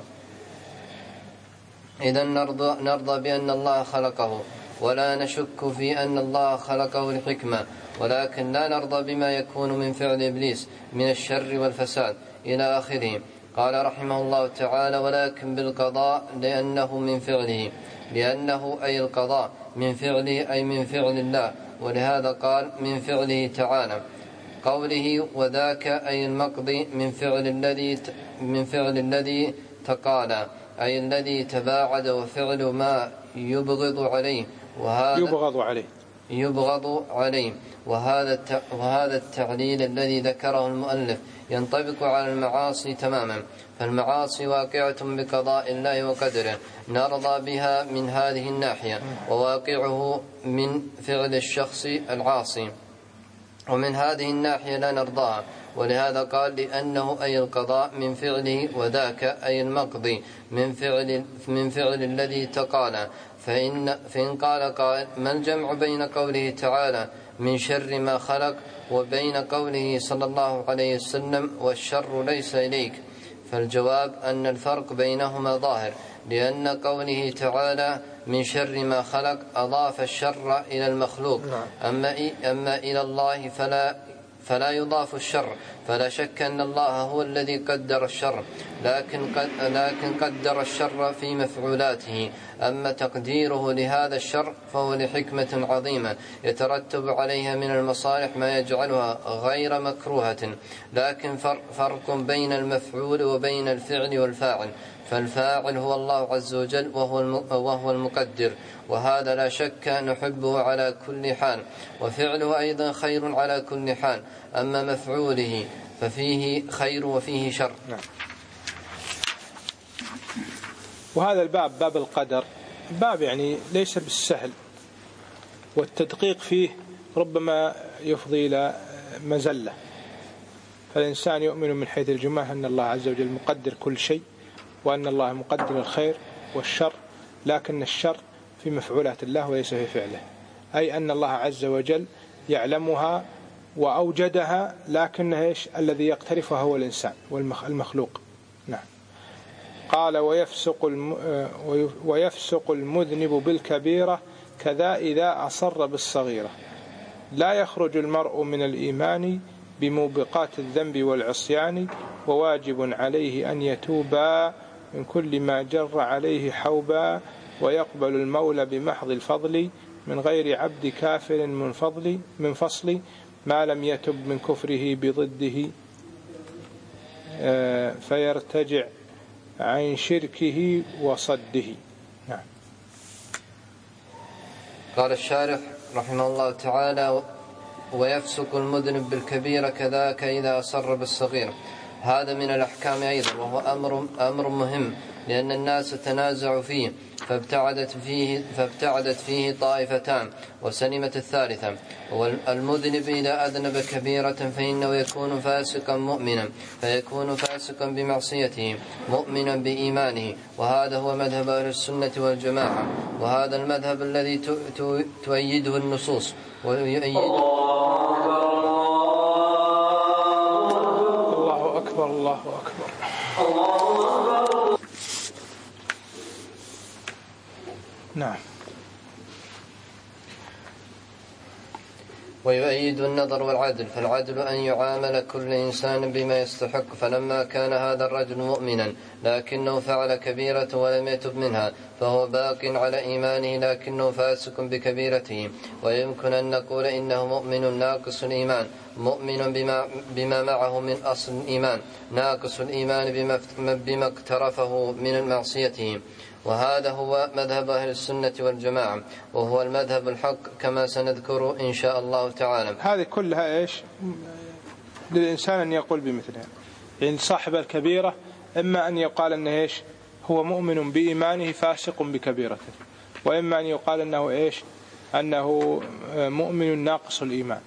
Speaker 1: إذن نرضى, نرضى بأن الله خلقه ولا نشك في أن الله خلقه لحكمة، ولكن لا نرضى بما يكون من فعل إبليس من الشر والفساد إلى آخره. قال رحمه الله تعالى ولكن بالقضاء لأنه من فعله، لأنه أي القضاء من فعله أي من فعل الله، ولهذا قال من فعله تعالى. قوله وذاك أي المقضي من فعل الذي من فعل الذي تقالى أي الذي تباعد وفعل ما يبغض عليه وهذا
Speaker 2: يبغض عليه
Speaker 1: يبغض عليه وهذا وهذا التعليل الذي ذكره المؤلف ينطبق على المعاصي تماما. فالمعاصي واقعة بقضاء الله وقدره نرضى بها من هذه الناحية، وواقعه من فعل الشخص العاصي، ومن هذه الناحية لا نرضاها. ولهذا قال لأنه أي القضاء من فعله وذاك أي المقضي من فعل من فعل الذي تقالى. فإن, فإن قال قائل ما الجمع بين قوله تعالى من شر ما خلق وبين قوله صلى الله عليه وسلم والشر ليس إليك؟ فالجواب أن الفرق بينهما ظاهر، لأن قوله تعالى من شر ما خلق أضاف الشر إلى المخلوق، أما, أما إلى الله فلا فلا يضاف الشر، فلا شك أن الله هو الذي قدر الشر، لكن قد لكن قدر الشر في مفعولاته. أما تقديره لهذا الشر فهو لحكمة عظيمة يترتب عليها من المصالح ما يجعلها غير مكروهة. لكن فرق بين المفعول وبين الفعل والفاعل، فالفاعل هو الله عز وجل وهو المقدر، وهذا لا شك نحبه على كل حال، وفعله أيضا خير على كل حال. أما مفعوله ففيه خير وفيه شر.
Speaker 2: نعم. وهذا الباب باب القدر باب يعني ليس بالسهل، والتدقيق فيه ربما يفضي إلى مزلة. فالإنسان يؤمن من حيث الجملة أن الله عز وجل مقدر كل شيء، وأن الله مقدر الخير والشر، لكن الشر في مفعولات الله وليس في فعله، أي أن الله عز وجل يعلمها وأوجدها، لكن إيش الذي يقترفها هو الإنسان والمخلوق. نعم. قال ويفسق ويفسق المذنب بالكبيرة كذا إذا أصر بالصغيرة. لا يخرج المرء من الإيمان بموبقات الذنب والعصيان، وواجب عليه أن يتوبا من كل ما جر عليه حوبا، ويقبل المولى بمحض الفضل من غير عبد كافر منفضل من فصل، ما لم يتب من كفره بضده فيرتجع عن شركه وصده. نعم.
Speaker 1: قال الشارح رحمه الله تعالى ويفسق المذنب بالكبيرة كذاك إذا أصر بالصغير. هذا من الأحكام أيضا، وهو أمر, أمر مهم، لأن الناس تنازعوا فيه فابتعدت فيه, فابتعدت فيه طائفتان وسلمت الثالثة. والمذنب إذا أذنب كبيرة فإنه يكون فاسقا مؤمنا، فيكون فاسقا بمعصيته مؤمنا بإيمانه، وهذا هو مذهب أهل السنة والجماعة، وهذا المذهب الذي تؤيده النصوص ويؤيده.
Speaker 2: الله أكبر الله أكبر. نعم.
Speaker 1: ويؤيد النظر والعدل، فالعدل أن يعامل كل إنسان بما يستحق. فلما كان هذا الرجل مؤمنا لكنه فعل كبيرة ولم يتب منها فهو باق على إيمانه لكنه فاسق بكبيرته. ويمكن أن نقول إنه مؤمن ناقص الإيمان، مؤمن بما, بما معه من أصل الإيمان، ناقص الإيمان بما, بما اقترفه من معصيته. وهذا هو مذهب أهل السنة والجماعة، وهو المذهب الحق كما سنذكر إن شاء الله تعالى.
Speaker 2: هذه كلها إيش للإنسان أن يقول بمثلها. يعني صاحب الكبيرة إما أن يقال أنه إيش هو مؤمن بإيمانه فاسق بكبيرته، وإما أن يقال أنه إيش أنه مؤمن ناقص الإيمان.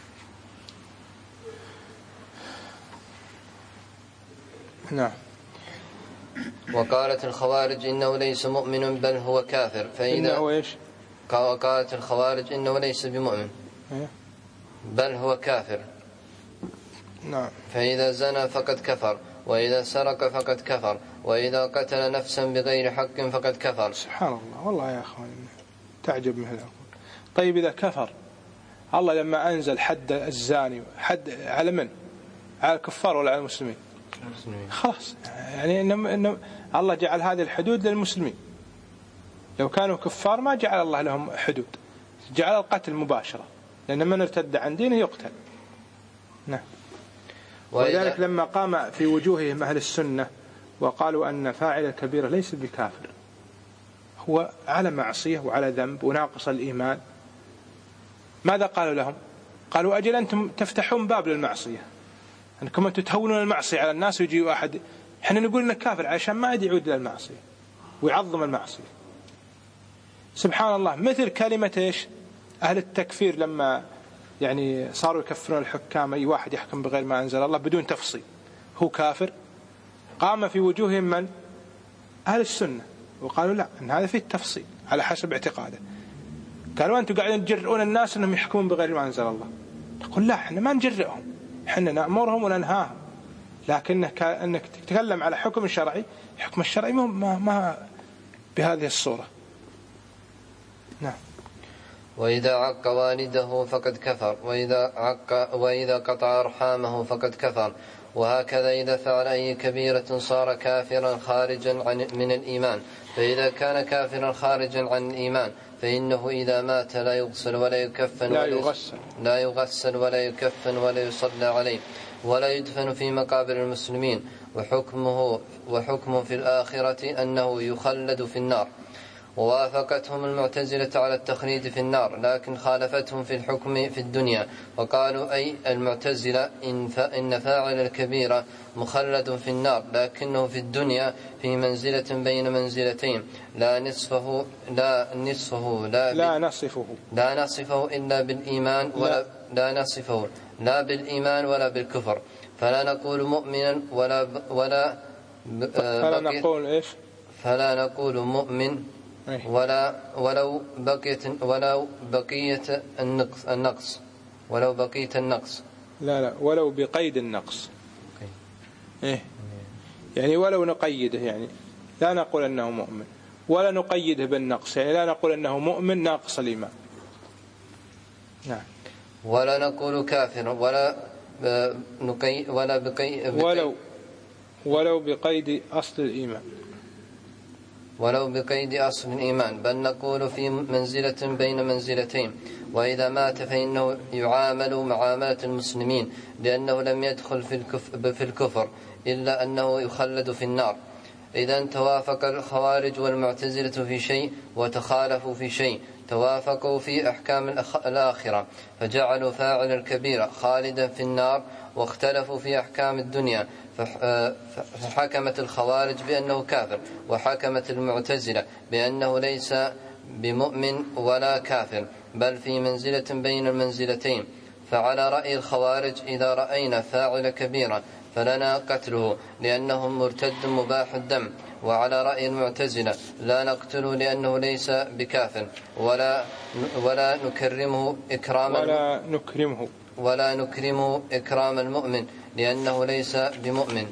Speaker 2: نعم.
Speaker 1: وقالت الخوارج إنه ليس مؤمن بل هو كافر، فإذا
Speaker 2: إنه إيش
Speaker 1: قالت الخوارج إنه ليس بمؤمن بل هو كافر.
Speaker 2: نعم.
Speaker 1: فإذا زنى فقد كفر، وإذا سرق فقد كفر، وإذا قتل نفسا بغير حق فقد كفر.
Speaker 2: سبحان الله، والله يا أخوان تعجب من هذا. طيب إذا كفر، الله لما أنزل حد الزاني حد على من؟ على الكفار ولا على المسلمين؟ خلاص، يعني إن إن الله جعل هذه الحدود للمسلمين. لو كانوا كفار ما جعل الله لهم حدود، جعل القتل مباشرة، لأن من ارتد عن دينه يقتل. نعم. ولذلك لما قام في وجوههم أهل السنة وقالوا أن فاعل الكبيرة ليس بكافر، هو على معصية وعلى ذنب وناقص الإيمان، ماذا قالوا لهم؟ قالوا أجل أنتم تفتحون باب للمعصية، أنكم أنتم تهونون المعصية على الناس، ويجي واحد إحنا نقول إنك كافر عشان ما يعود إلى المعصية ويعظم المعصية. سبحان الله. مثل كلمة إيش أهل التكفير لما يعني صاروا يكفرون الحكام، أي واحد يحكم بغير ما أنزل الله بدون تفصيل هو كافر، قام في وجوههم من أهل السنة وقالوا لا، إن هذا فيه التفصيل على حسب اعتقاده. قالوا أنتم قاعدين تجرؤون الناس أنهم يحكمون بغير ما أنزل الله. نقول لا، إحنا ما نجرئهم، إحنا نأمرهم وننهاهم، لكنك أنك تتكلم على حكم شرعي، حكم الشرعي ما ما بهذه الصورة. نعم.
Speaker 1: وإذا عق والده فقد كفر، وإذا, عق وإذا قطع أرحامه فقد كفر. وهكذا إذا فعل أي كبيرة صار كافرا خارجا عن من الإيمان. فإذا كان كافرا خارجا عن الإيمان فإنه إذا مات لا يغسل ولا يكفن
Speaker 2: لا
Speaker 1: ولا
Speaker 2: يغسل
Speaker 1: لا يغسل ولا يكفن ولا يصلى عليه ولا يدفن في مقابر المسلمين. وحكمه وحكم في الآخرة أنه يخلد في النار. ووافقتهم المعتزلة على التخليد في النار، لكن خالفتهم في الحكم في الدنيا، وقالوا أي المعتزلة إن فاعل الكبيرة مخلد في النار، لكنه في الدنيا في منزلة بين منزلتين، لا نصفه لا نصفه لا,
Speaker 2: لا نصفه
Speaker 1: لا نصفه إلا بالإيمان ولا لا, لا نصفه لا بالإيمان ولا بالكفر. فلا نقول مؤمنا ولا ولا
Speaker 2: فلا نقول إيش
Speaker 1: فلا نقول مؤمن ولا ولو بقيت ولو بقية النقص النقص ولو بقية النقص
Speaker 2: لا لا ولو بقيد النقص. إيه يعني ولو نقيده، يعني لا نقول أنه مؤمن ولا نقيده بالنقص، يعني لا نقول أنه مؤمن ناقص الإيمان. نعم.
Speaker 1: ولا نقول كافر ولا نقي ولا بقي
Speaker 2: ولو ولو بقيد أصل الإيمان
Speaker 1: ولو بقيد أصل الإيمان، بل نقول في منزلة بين منزلتين. وإذا مات فإنه يعامل معاملة المسلمين، لأنه لم يدخل في الكفر, في الكفر إلا أنه يخلد في النار. إذا توافق الخوارج والمعتزلة في شيء وتخالفوا في شيء. توافقوا في أحكام الآخرة فجعلوا فاعل الكبيرة خالدا في النار، واختلفوا في أحكام الدنيا فحكمت الخوارج بأنه كافر، وحكمت المعتزلة بأنه ليس بمؤمن ولا كافر بل في منزلة بين المنزلتين. فعلى رأي الخوارج إذا رأينا فاعل كبيرة فلنا قتله لأنه مرتد مباح الدم، وعلى رأي المعتزلة لا نقتله لأنه ليس بكافر ولا ولا نكرمه إكرام
Speaker 2: ولا نكرمه
Speaker 1: ولا نكرمه إكرام المؤمن لأنه ليس بمؤمن.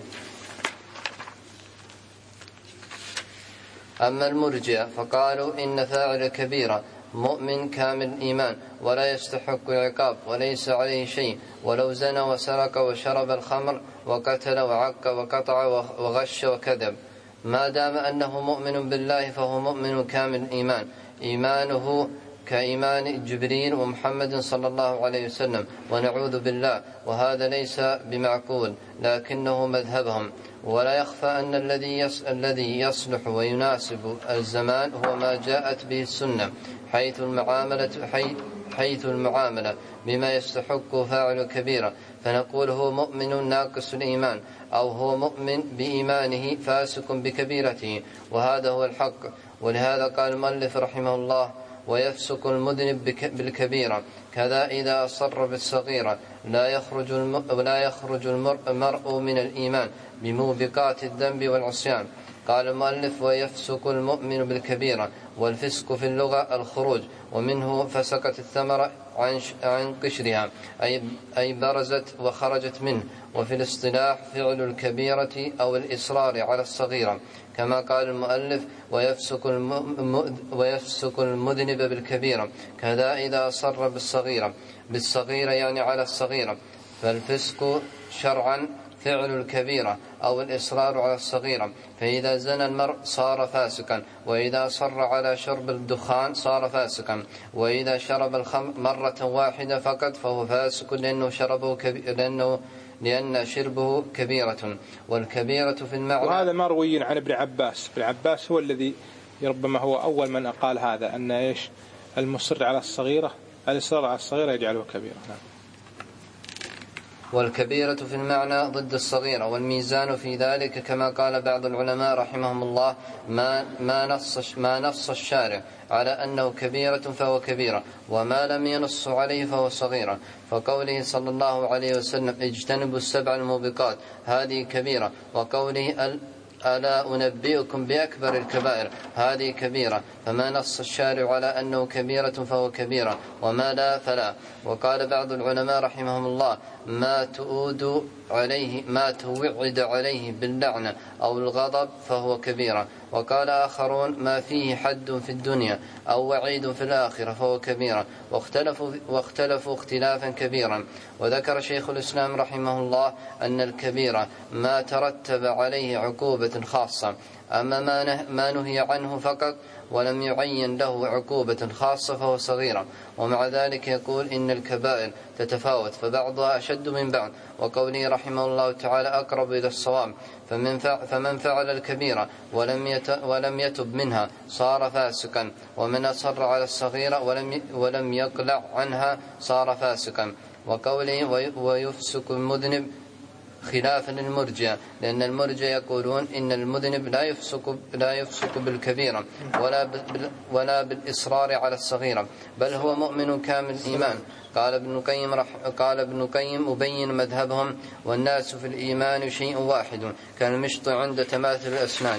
Speaker 1: أما المرجئة فقالوا إن فاعل كبيرة مؤمن كامل الإيمان ولا يستحق عقاب وليس عليه شيء، ولو زنى وسرق وشرب الخمر وقتل وعق وقطع وغش وكذب، ما دام أنه مؤمن بالله فهو مؤمن كامل الإيمان، إيمانه كإيمان جبريل ومحمد صلى الله عليه وسلم، ونعوذ بالله. وهذا ليس بمعقول لكنه مذهبهم. ولا يخفى أن الذي الذي يصلح ويناسب الزمان هو ما جاءت به السنة، حيث المعاملة حيث المعاملة بما يستحق فاعل كبيرة، فنقول هو مؤمن ناقص الإيمان، أو هو مؤمن بإيمانه فاسق بكبيرته، وهذا هو الحق. ولهذا قال المؤلف رحمه الله: ويفسق المذنب بالكبيرة، كذا إذا أصر بالصغيرة لا يخرج لا يخرج المرء من الإيمان بموبقات الذنب والعصيان. قال المؤلف: ويفسق المؤمن بالكبيرة، والفسق في اللغة الخروج، ومنه فسقت الثمرة عن قشرها أي برزت وخرجت منه. وفي الاصطلاح فعل الكبيرة أو الإصرار على الصغيرة، كما قال المؤلف: ويفسق ويفسق المذنب بالكبيرة، كذا إذا أصر بالصغيرة بالصغيرة يعني على الصغيرة. فالفسق شرعا فعل الكبيرة أو الإصرار على الصغيرة، فإذا زنى المرء صار فاسقا، وإذا أصر على شرب الدخان صار فاسقا، وإذا شرب الخمر مرة واحدة فقط فهو فاسق لأنه شربه كبير لأنه لأن شربه كبيرة. والكبيرة في المعنى،
Speaker 2: وهذا مروي عن ابن عباس. ابن عباس هو الذي ربما هو أول من قال هذا، أن إيش المصر على الصغيرة الإصرار على الصغيرة يجعله كبيرة. نعم.
Speaker 1: والكبيرة في المعنى ضد الصغيرة، والميزان في ذلك كما قال بعض العلماء رحمهم الله: ما ما نص ما نص الشارع على أنه كبيرة فهو كبيرة، وما لم ينص عليه فهو صغيرة. فقوله صلى الله عليه وسلم: اجتنبوا السبع الموبقات، هذه كبيرة. وقوله: ألا أنبئكم بأكبر الكبائر، هذه كبيرة. فما نص الشارع على أنه كبيرة فهو كبيرة، وما لا فلا. وقال بعض العلماء رحمهم الله: ما تؤود عليه ما توعد عليه باللعنة أو الغضب فهو كبيرة. وقال آخرون ما فيه حد في الدنيا أو وعيد في الآخرة فهو كبيرة، واختلفوا, واختلفوا اختلافا كبيرا. وذكر شيخ الإسلام رحمه الله أن الكبيرة ما ترتب عليه عقوبة خاصة، أما ما نهي عنه فقط ولم يعين له عقوبة خاصة فهو صغيرة. ومع ذلك يقول إن الكبائر تتفاوت فبعضها أشد من بعض، وقوله رحمه الله تعالى أقرب إلى الصواب، فمن فمن فعل الكبيرة ولم ولم يتب منها صار فاسقا، ومن أصر على الصغيرة ولم ولم يقلع عنها صار فاسقا. وقوله ويفسق المذنب خلافا للمرجئة، لأن المرجئة يقولون إن المذنب لا يفسق لا يفسق بالكبيرة ولا ولا بالإصرار على الصغيرة، بل هو مؤمن كامل الإيمان. قال ابن القيم رح قال ابن القيم مبين مذهبهم: والناس في الإيمان شيء واحد كالمشط عند تماثل الأسنان.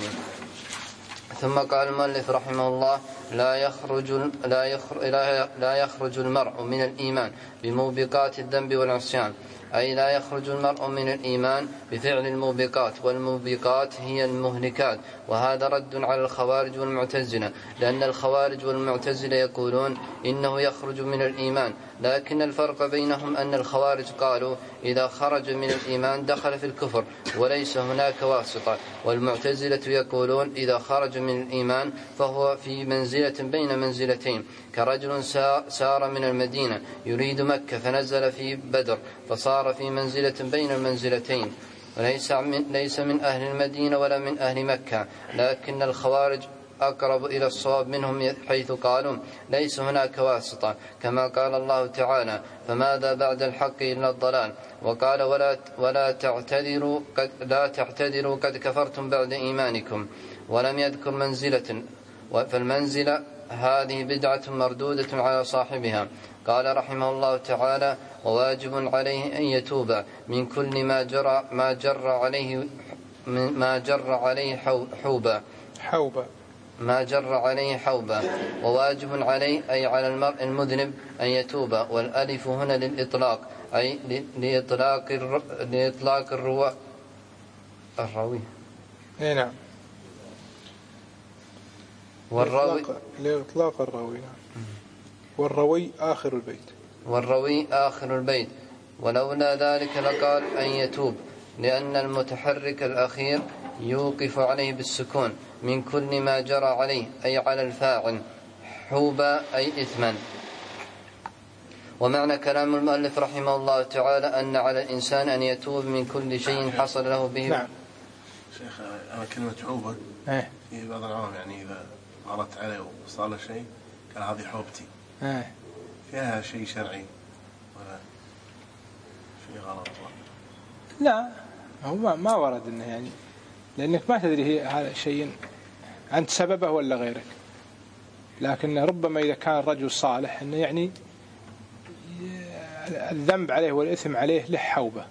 Speaker 1: ثم قال المؤلف رحمه الله: لا يخرج لا يخرج لا يخرج المرء من الإيمان بموبقات الذنب والعصيان، أي لا يخرج المرء من الإيمان بفعل الموبقات، والموبقات هي المهلكات. وهذا رد على الخوارج والمعتزلة، لأن الخوارج والمعتزلة يقولون إنه يخرج من الإيمان، لكن الفرق بينهم أن الخوارج قالوا إذا خرج من الإيمان دخل في الكفر وليس هناك واسطة، والمعتزلة يقولون إذا خرج من الإيمان فهو في منزلة بين منزلتين، كرجل سار من المدينة يريد مكة فنزل في بدر فصار في منزلة بين المنزلتين، وليس من, ليس من أهل المدينة ولا من أهل مكة. لكن الخوارج أقرب إلى الصواب منهم، حيث قالوا ليس هناك واسطة، كما قال الله تعالى: فماذا بعد الحق إلا الضلال. وقال: ولا, ولا تعتذروا قد, لا تعتذروا قد كفرتم بعد إيمانكم. ولم يذكر منزلة، فالمنزلة هذه بدعة مردودة على صاحبها. قال رحمه الله تعالى: وواجب عليه أن يتوب من كل ما جرى ما جر عليه ما جر عليه حوبا
Speaker 2: حوبا
Speaker 1: ما جر عليه حوبا وواجب عليه أي على المرء المذنب أن يتوب، والألف هنا للإطلاق، أي لإطلاق الر... لإطلاق الروا الروي
Speaker 2: نعم
Speaker 1: والروي
Speaker 2: لإطلاق الروي والروي آخر البيت
Speaker 1: والروي آخر البيت ولولا ذلك لقال أن يتوب، لأن المتحرك الأخير يوقف عليه بالسكون من كل ما جرى عليه، أي على الفاعل، حوبا أي إثما. ومعنى كلام المؤلف رحمه الله تعالى أن على الإنسان أن يتوب من كل شيء حصل له به.
Speaker 4: نعم شيخ، أنا كلمة حوبة
Speaker 2: ايه
Speaker 4: في بعض العوام يعني إذا مرت عليه وصار له شيء قال هذه حوبتي،
Speaker 2: ايه
Speaker 4: فيها شيء شرعي ولا شيء غلط؟
Speaker 2: لا، هو ما ورد إنه يعني، لأنك ما تدري هي هذا شيء أنت سببه ولا غيرك، لكن ربما إذا كان الرجل صالح إنه يعني الذنب عليه والإثم عليه له حوبة،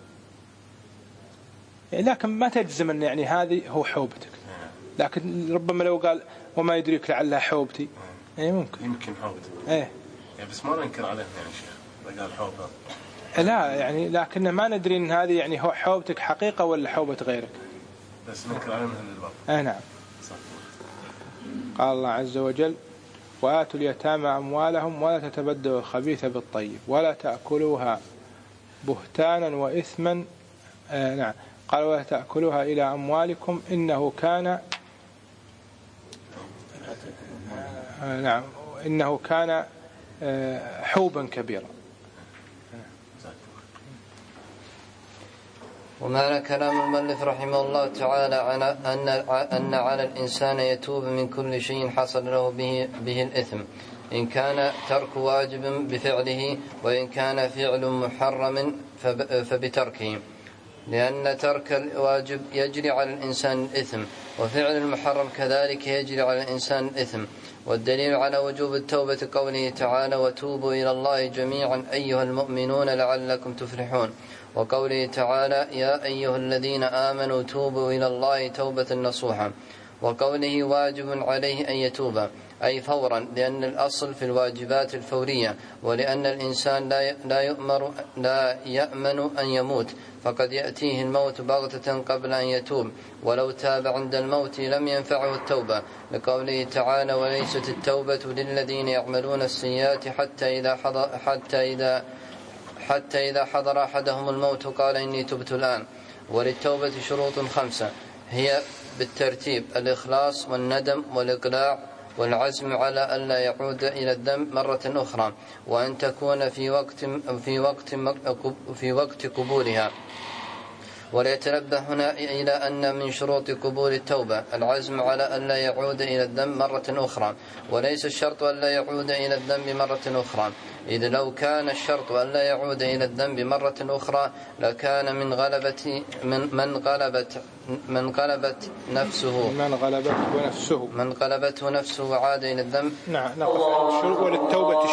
Speaker 2: لكن ما تجزم أن يعني هذه هو حوبتك، لكن ربما لو قال وما يدريك لعلها حوبتي، يعني ممكن
Speaker 4: يمكن حوبتي
Speaker 2: إيه
Speaker 4: يعني، بس ما ننكر عليه يعني شيخ إذا قال حوبة،
Speaker 2: لا يعني، لكن ما ندري إن هذه يعني هو حوبتك حقيقة ولا حوبة غيرك،
Speaker 4: بس ننكر عليه من الباب.
Speaker 2: آه نعم. قال الله عز وجل: وآتوا اليتامى أموالهم ولا تتبدلوا الخبيث بالطيب ولا تأكلوها بهتانا وإثما. آه نعم. قال: ولا تأكلوها إلى أموالكم إنه كان آه نعم إنه كان آه حوبا كبيرا.
Speaker 1: ومعنى كلام المؤلف رحمه الله تعالى أن أن على الإنسان يتوب من كل شيء حصل له به به الإثم، إن كان ترك واجب بفعله، وإن كان فعل محرم فبتركه، لأن ترك الواجب يجري على الإنسان الإثم، وفعل المحرم كذلك يجري على الإنسان الإثم. والدليل على وجوب التوبة قوله تعالى: وتوبوا إلى الله جميعا أيها المؤمنون لعلكم تفلحون، وقوله تعالى: يا أيها الذين آمنوا توبوا إلى الله توبة نصوحا، وقوله واجب عليه أن يتوب، أي فورا، لأن الأصل في الواجبات الفورية، ولأن الإنسان لا يؤمر لا يأمن أن يموت، فقد يأتيه الموت بغتة قبل أن يتوب، ولو تاب عند الموت لم ينفعه التوبة، لقوله تعالى: وليست التوبة للذين يعملون السيئات حتى إذا حضر, حتى إذا حتى إذا حضر أحدهم الموت قال إني تبت الآن. وللتوبة شروط خمسة، هي بالترتيب: الإخلاص والندم والإقلاع والعزم على ألا يعود إلى الذنب مرة أخرى، وأن تكون في وقت في وقت في وقت قبولها. وليتنبه هنا إلى أن من شروط قبول التوبة العزم على ألا يعود إلى الذنب مرة أخرى، وليس الشرط ألا يعود إلى الذنب مرة أخرى، إذ لو كان الشرط ألا يعود إلى الذنب مرة أخرى لكان من غلبة من من غلبت من غلبت نفسه
Speaker 2: من غلبته نفسه
Speaker 1: من غلبته نفسه وعاد إلى الذنب.
Speaker 2: نعم. وللتوبة